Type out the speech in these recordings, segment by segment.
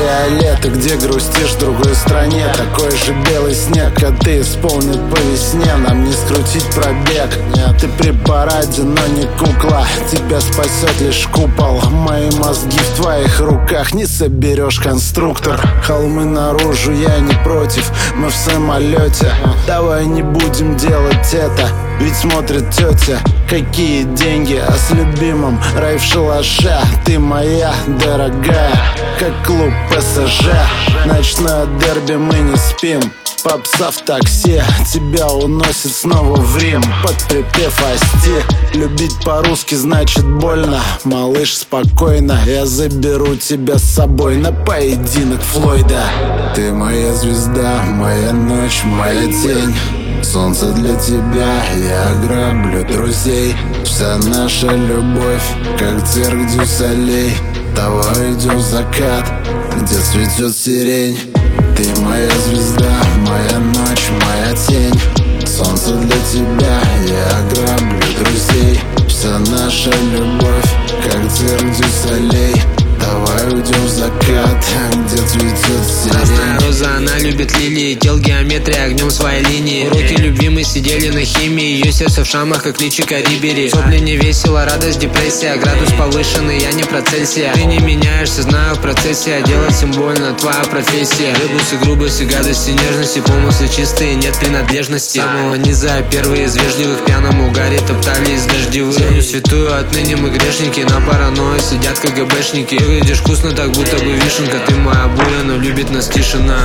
кабриолет. И где грустишь в другой стране, такой же белый снег, а ты исполнит по весне. Нам не скрутить пробег, ты при параде, но не кукла. Тебя спасет лишь купол. Мои мозги в твоих руках, не соберешь конструктор. Холмы наружу, я не против, мы в самолете. Давай не будем делать это, ведь смотрит тетя. Какие деньги, а с любимым рай в шалаше. Ты моя дорогая, как клуб ПСЖ. Ночное дерби, мы не спим. Попса в такси, тебя уносит снова в Рим. Под припев Асти. Любить по-русски значит больно. Малыш, спокойно, я заберу тебя с собой на поединок Флойда. Ты моя звезда, моя ночь, моя тень. Солнце для тебя, я ограблю друзей. Вся наша любовь, как цирк дю солей. Давай идем в закат, где цветет сирень. Ты моя звезда, моя ночь, моя тень. Солнце для тебя, я ограблю друзей. Вся наша любовь, как цирк дю солей. Давай уйдем в закат, где цветет сирень. Красная роза, она любит лилии. Тел геометрия, огнем своей линии. Уроки любви, мы сидели на химии. Ее сердце в шрамах, как личико Рибери. Сопли не весело, радость, депрессия. Градус повышенный, я не про Цельсия. Ты не меняешься, знаю в процессе. А делать всем больно, твоя профессия. Ребусы, грубости, гадости, нежности. Помыслы чистые, нет принадлежности. С самого низа, первые из вежливых в пьяном угаре топтались дождевые. Землю святую, отныне мы грешники. На паранойи сидят КГБшники. Выглядишь вкусно, так будто бы вишенка. Ты моя буря, но любит нас тишина.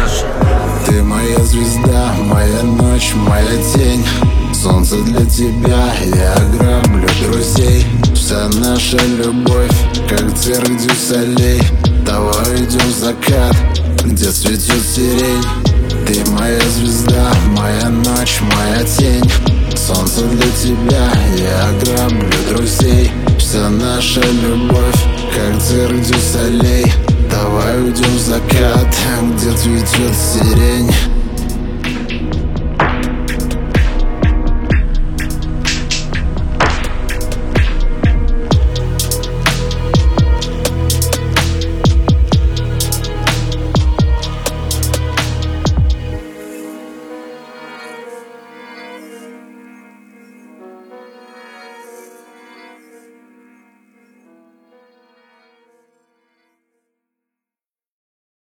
Ты моя звезда, моя ночь, моя тень. Солнце для тебя, я ограблю друзей. Вся наша любовь, как цирк дю солей. Давай идем в закат, где цветет сирень. Ты моя звезда, моя ночь, моя тень. Солнце для тебя, я ограблю друзей. Вся наша любовь, как цирк дю солей. Давай уйдем в закат, где цветет сирень.